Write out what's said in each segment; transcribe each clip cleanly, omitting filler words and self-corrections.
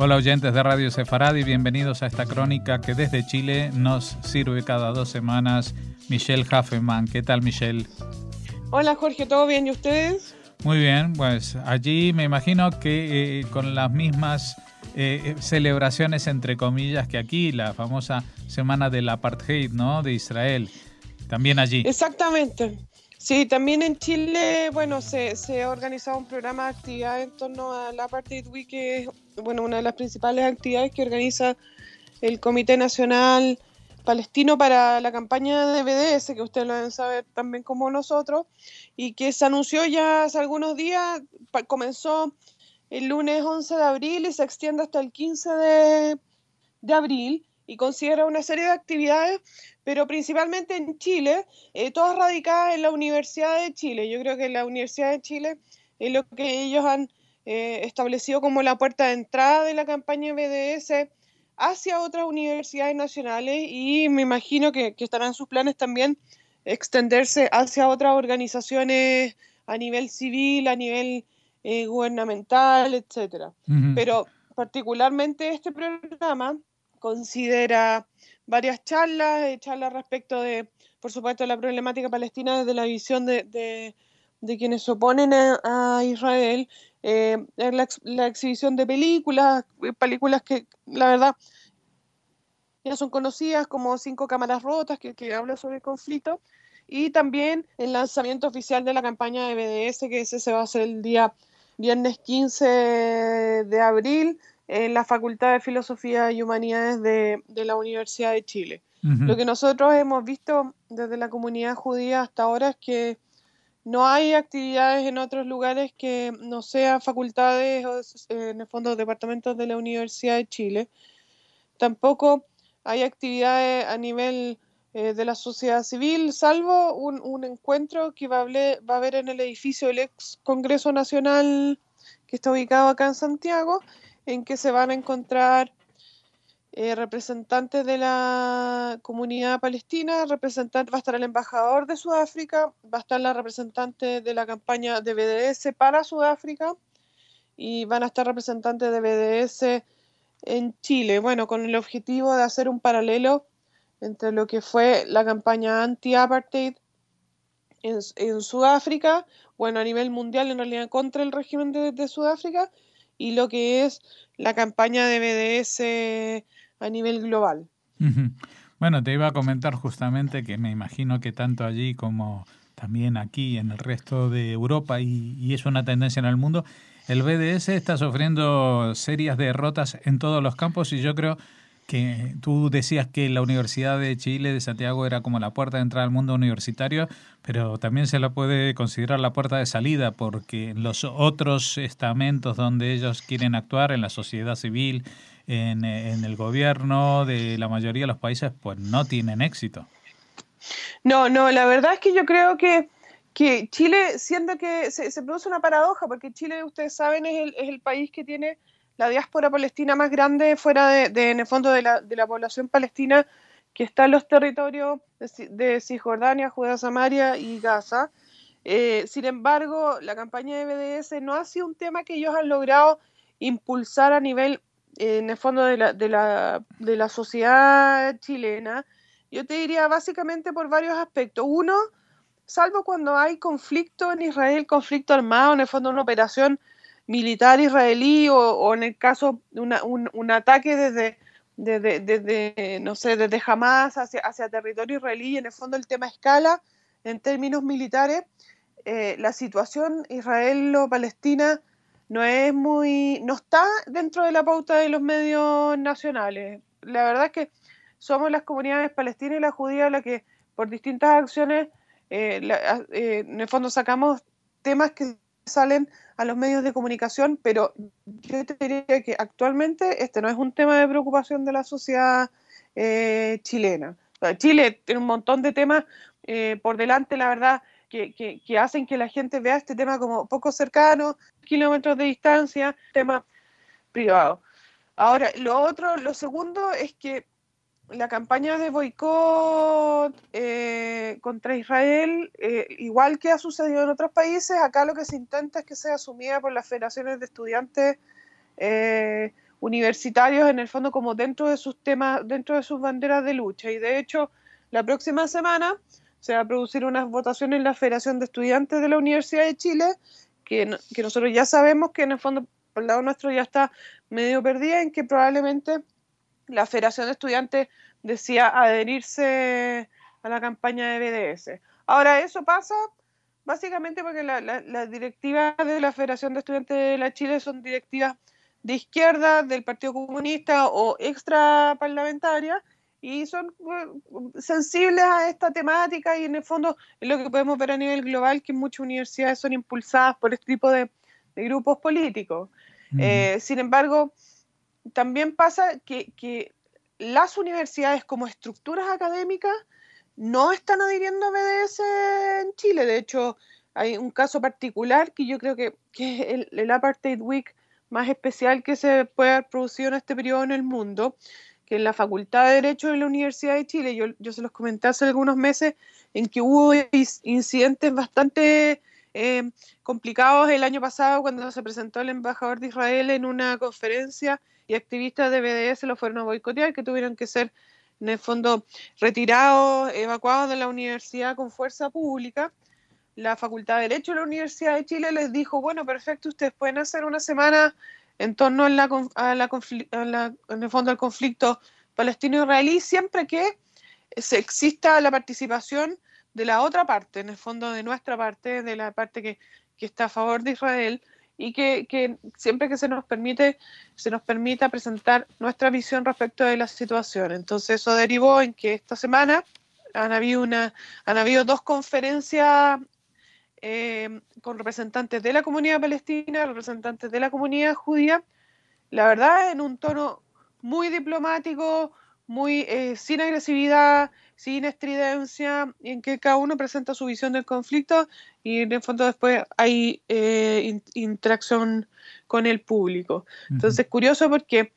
Hola oyentes de Radio Sefaradi, bienvenidos a esta crónica que desde Chile nos sirve cada 2 semanas Michelle Hafemann. ¿Qué tal, Michelle? Hola Jorge, ¿todo bien? ¿Y ustedes? Muy bien, pues allí me imagino que con las mismas celebraciones entre comillas que aquí, la famosa semana del apartheid, ¿no? De Israel, también allí. Exactamente. Sí, también en Chile, bueno, se ha organizado un programa de actividad en torno a la Apartheid Week, que es, bueno, una de las principales actividades que organiza el Comité Nacional Palestino para la campaña de BDS, que ustedes lo deben saber también como nosotros, y que se anunció ya hace algunos días, comenzó el lunes 11 de abril y se extiende hasta el 15 de abril y considera una serie de actividades, pero principalmente en Chile, todas radicadas en la Universidad de Chile. Yo creo que la Universidad de Chile es lo que ellos han establecido como la puerta de entrada de la campaña BDS hacia otras universidades nacionales y me imagino que estarán en sus planes también extenderse hacia otras organizaciones a nivel civil, a nivel gubernamental, etcétera. Uh-huh. Pero particularmente este programa considera varias charlas respecto de, por supuesto, la problemática palestina desde la visión de quienes se oponen a Israel, la exhibición de películas que la verdad ya son conocidas como Cinco cámaras rotas, que habla sobre el conflicto, y también el lanzamiento oficial de la campaña de BDS, que ese se va a hacer el día viernes 15 de abril en la Facultad de Filosofía y Humanidades de la Universidad de Chile. Uh-huh. Lo que nosotros hemos visto desde la comunidad judía hasta ahora es que no hay actividades en otros lugares que no sean facultades o, en el fondo, departamentos de la Universidad de Chile. Tampoco hay actividades a nivel de la sociedad civil, salvo un encuentro que va a haber en el edificio del ex Congreso Nacional, que está ubicado acá en Santiago, en que se van a encontrar representantes de la comunidad palestina, va a estar el embajador de Sudáfrica, va a estar la representante de la campaña de BDS para Sudáfrica y van a estar representantes de BDS en Chile, bueno, con el objetivo de hacer un paralelo entre lo que fue la campaña anti-apartheid en Sudáfrica, bueno, a nivel mundial en realidad contra el régimen de Sudáfrica, y lo que es la campaña de BDS a nivel global. Uh-huh. Bueno, te iba a comentar justamente que me imagino que tanto allí como también aquí en el resto de Europa y es una tendencia en el mundo, el BDS está sufriendo serias derrotas en todos los campos y yo creo que tú decías que la Universidad de Chile de Santiago era como la puerta de entrada al mundo universitario, pero también se la puede considerar la puerta de salida porque en los otros estamentos donde ellos quieren actuar, en la sociedad civil, en el gobierno de la mayoría de los países, pues no tienen éxito. No, la verdad es que yo creo que Chile, siendo que se produce una paradoja, porque Chile, ustedes saben, es el país que tiene la diáspora palestina más grande fuera en el fondo de la población palestina que está en los territorios de Cisjordania, Judea, Samaria y Gaza. Sin embargo, la campaña de BDS no ha sido un tema que ellos han logrado impulsar a nivel, en el fondo de la sociedad chilena. Yo te diría básicamente por varios aspectos. Uno, salvo cuando hay conflicto en Israel, conflicto armado, en el fondo una operación militar israelí o en el caso de un ataque desde, no sé, desde Hamas hacia territorio israelí, y en el fondo el tema escala en términos militares, la situación israelo-palestina no está dentro de la pauta de los medios nacionales. La verdad es que somos las comunidades palestinas y las judías las que por distintas acciones en el fondo sacamos temas que salen a los medios de comunicación, pero yo te diría que actualmente este no es un tema de preocupación de la sociedad chilena. Chile tiene un montón de temas por delante, la verdad, que hacen que la gente vea este tema como poco cercano, kilómetros de distancia, tema privado. Ahora, lo segundo es que la campaña de boicot contra Israel, igual que ha sucedido en otros países, acá lo que se intenta es que sea asumida por las federaciones de estudiantes universitarios en el fondo como dentro de sus temas, dentro de sus banderas de lucha. Y de hecho, la próxima semana se va a producir una votación en la Federación de Estudiantes de la Universidad de Chile, que nosotros ya sabemos que en el fondo por el lado nuestro ya está medio perdida, en que probablemente la Federación de Estudiantes decía adherirse a la campaña de BDS. Ahora, eso pasa básicamente porque las directivas de la Federación de Estudiantes de la Chile son directivas de izquierda, del Partido Comunista o extraparlamentarias, y son sensibles a esta temática, y en el fondo es lo que podemos ver a nivel global, que muchas universidades son impulsadas por este tipo de grupos políticos. Sin embargo, también pasa que las universidades como estructuras académicas no están adhiriendo a BDS en Chile. De hecho, hay un caso particular que yo creo que es el Apartheid Week más especial que se puede haber producido en este periodo en el mundo, que en la Facultad de Derecho de la Universidad de Chile, yo se los comenté hace algunos meses, en que hubo incidentes bastante complicados el año pasado cuando se presentó el embajador de Israel en una conferencia, y activistas de BDS lo fueron a boicotear, que tuvieron que ser en el fondo retirados, evacuados de la universidad con fuerza pública. La Facultad de Derecho de la Universidad de Chile les dijo, bueno, perfecto, ustedes pueden hacer una semana en torno en el fondo al conflicto palestino-israelí, siempre que exista la participación de la otra parte, en el fondo de nuestra parte, de la parte que está a favor de Israel, y que siempre que se nos permita presentar nuestra visión respecto de la situación. Entonces eso derivó en que esta semana han habido 2 conferencias con representantes de la comunidad palestina, representantes de la comunidad judía, la verdad en un tono muy diplomático, muy sin agresividad, sin estridencia, en que cada uno presenta su visión del conflicto, y en el fondo después hay interacción con el público. Entonces, curioso porque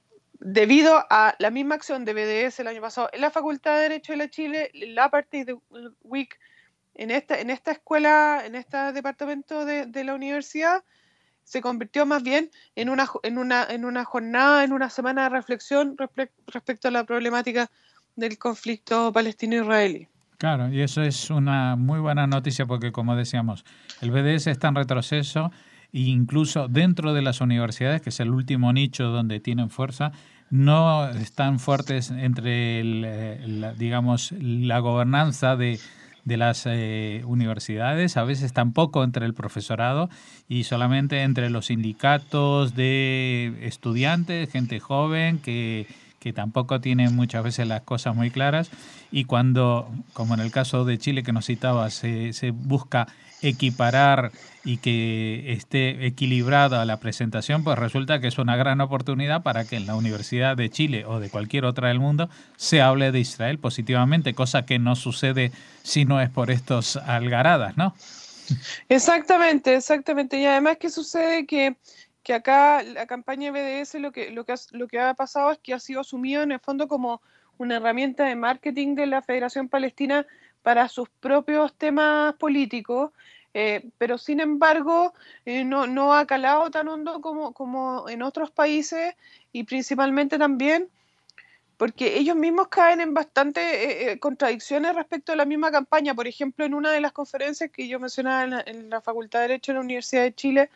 debido a la misma acción de BDS el año pasado en la Facultad de Derecho de la Chile, la Apartheid Week en esta escuela, en este departamento de la universidad, se convirtió más bien en una jornada, en una semana de reflexión respecto a la problemática del conflicto palestino-israelí. Claro, y eso es una muy buena noticia porque, como decíamos, el BDS está en retroceso e incluso dentro de las universidades, que es el último nicho donde tienen fuerza, no están fuertes entre, digamos, la gobernanza de las universidades, a veces tampoco entre el profesorado, y solamente entre los sindicatos de estudiantes, gente joven que tampoco tienen muchas veces las cosas muy claras, y cuando, como en el caso de Chile que nos citaba, se busca equiparar y que esté equilibrada la presentación, pues resulta que es una gran oportunidad para que en la Universidad de Chile o de cualquier otra del mundo se hable de Israel positivamente, cosa que no sucede si no es por estos algaradas, ¿no? Exactamente, exactamente. Y además, ¿qué sucede? Que acá la campaña BDS lo que ha pasado es que ha sido asumido en el fondo como una herramienta de marketing de la Federación Palestina para sus propios temas políticos, pero sin embargo no ha calado tan hondo como en otros países, y principalmente también porque ellos mismos caen en bastante contradicciones respecto a la misma campaña. Por ejemplo, en una de las conferencias que yo mencionaba en la Facultad de Derecho de la Universidad de Chile,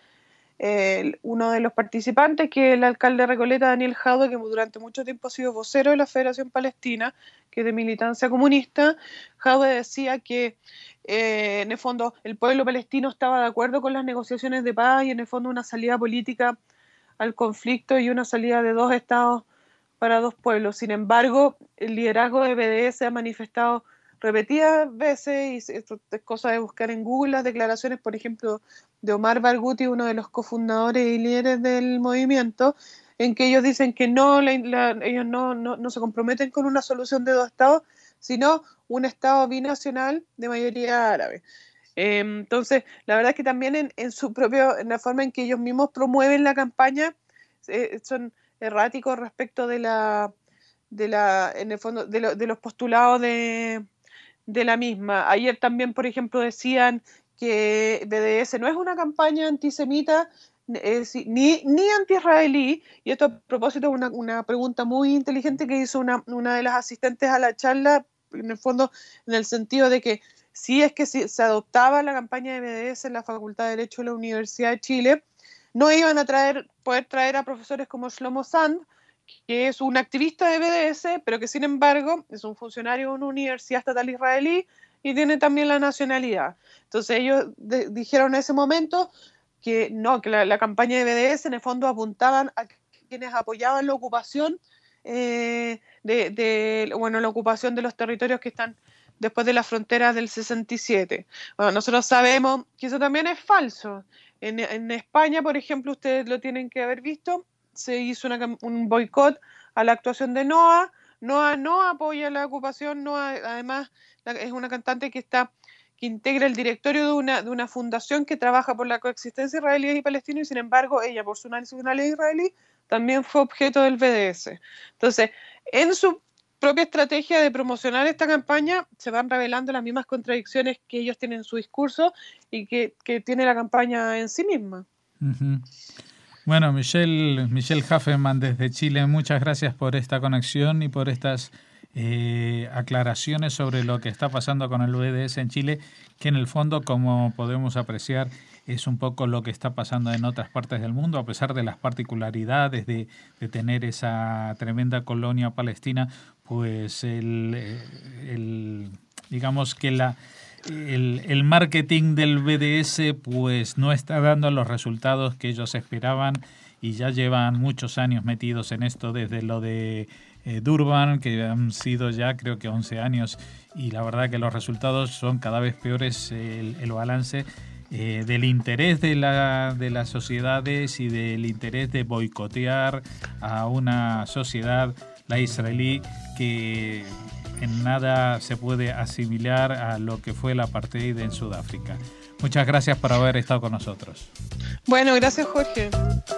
uno de los participantes, que es el alcalde de Recoleta, Daniel Jadue, que durante mucho tiempo ha sido vocero de la Federación Palestina, que es de militancia comunista, Jadue decía que en el fondo el pueblo palestino estaba de acuerdo con las negociaciones de paz, y en el fondo una salida política al conflicto y una salida de 2 estados para 2 pueblos. Sin embargo, el liderazgo de BDS ha manifestado repetidas veces, y esto es cosa de buscar en Google las declaraciones, por ejemplo, de Omar Barghouti, uno de los cofundadores y líderes del movimiento, en que ellos dicen que ellos no se comprometen con una solución de 2 estados, sino un estado binacional de mayoría árabe. Entonces, la verdad es que también en la forma en que ellos mismos promueven la campaña, son erráticos respecto en el fondo, de los postulados de la misma. Ayer también, por ejemplo, decían que BDS no es una campaña antisemita, ni anti-israelí, y esto a propósito de una pregunta muy inteligente que hizo una de las asistentes a la charla, en el fondo, en el sentido de que si es que si se adoptaba la campaña de BDS en la Facultad de Derecho de la Universidad de Chile, no iban a poder traer a profesores como Shlomo Sand, que es un activista de BDS, pero que sin embargo es un funcionario de una universidad estatal israelí y tiene también la nacionalidad. Entonces ellos dijeron en ese momento que no, que la campaña de BDS en el fondo apuntaban a quienes apoyaban la ocupación la ocupación de los territorios que están después de las fronteras del 67. Bueno, nosotros sabemos que eso también es falso. En España, por ejemplo, ustedes lo tienen que haber visto, se hizo un boicot a la actuación de Noa. Noa no apoya la ocupación. Noa, además, es una cantante que integra el directorio de una fundación que trabaja por la coexistencia israelí y palestino, y sin embargo, ella, por su nacionalidad israelí, también fue objeto del BDS. Entonces, en su propia estrategia de promocionar esta campaña, se van revelando las mismas contradicciones que ellos tienen en su discurso y que tiene la campaña en sí misma. Uh-huh. Bueno, Michelle Hafemann desde Chile, muchas gracias por esta conexión y por estas aclaraciones sobre lo que está pasando con el BDS en Chile, que en el fondo, como podemos apreciar, es un poco lo que está pasando en otras partes del mundo, a pesar de las particularidades de tener esa tremenda colonia palestina, pues digamos que el marketing del BDS pues no está dando los resultados que ellos esperaban, y ya llevan muchos años metidos en esto, desde lo de Durban, que han sido ya creo que 11 años, y la verdad que los resultados son cada vez peores. El balance del interés de las sociedades y del interés de boicotear a una sociedad, la israelí, que en nada se puede asimilar a lo que fue el apartheid en Sudáfrica. Muchas gracias por haber estado con nosotros. Bueno, gracias, Jorge.